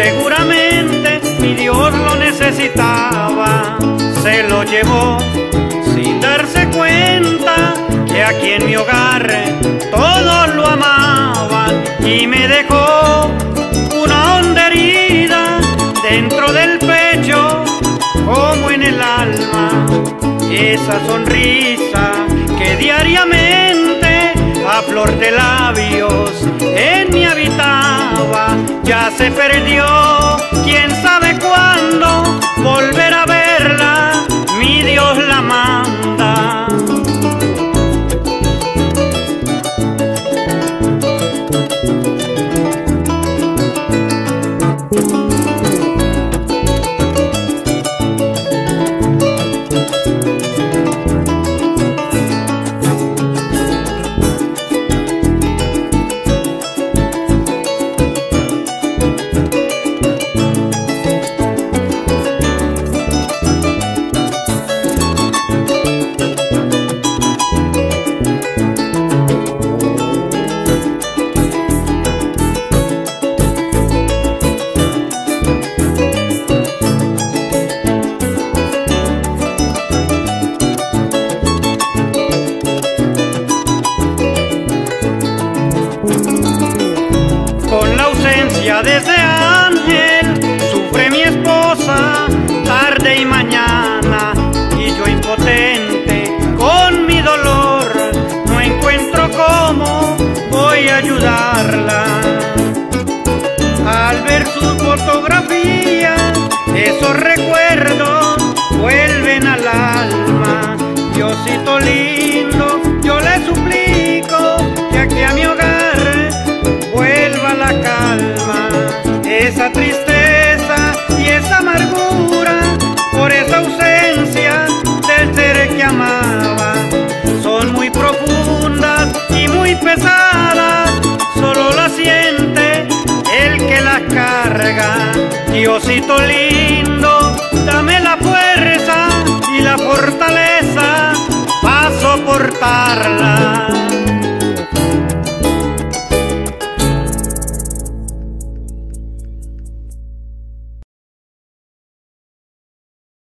seguramente mi Dios lo necesitaba. Se lo llevó sin darse cuenta que aquí en mi hogar todos lo amaban, y me dejó una honda herida dentro del pecho como en el alma. Esa sonrisa que diariamente a flor de labios en mí habitaba, ya se perdió, quién sabe cuándo volver a verla, mi Dios la manda. De ese ángel sufre mi esposa tarde y mañana, y yo impotente con mi dolor no encuentro cómo voy a ayudarla. Al ver sus fotografías, esos recuerdos vuelven al alma. Diosito lindo, yo le suplico que aquí a mi hogar vuelva la calma. Esa tristeza y esa amargura por esa ausencia del ser que amaba son muy profundas y muy pesadas, solo las siente el que las carga. Diosito lindo, dame la fuerza y la fortaleza para soportarla.